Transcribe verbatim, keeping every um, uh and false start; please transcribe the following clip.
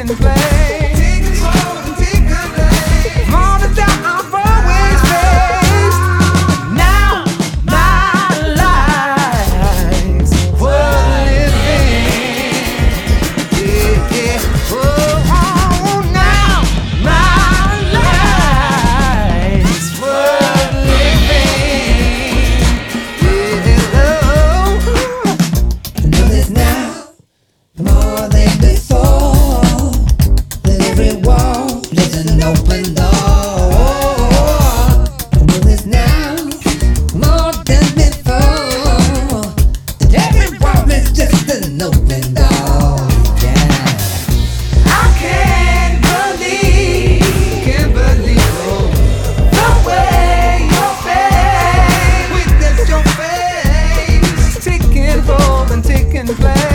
taking place. Taking hold and taking place. More than that I've always faced. Now my life's worth living. Yeah, yeah. Oh, oh, now my life's worth living. Yeah, oh. I know this now more than before. That every wall is an open door. I know this now more than before. That every wall is just an open door. Yeah. I can't believe, can't believe oh, the way your face, witness your face, taking hold and taking place.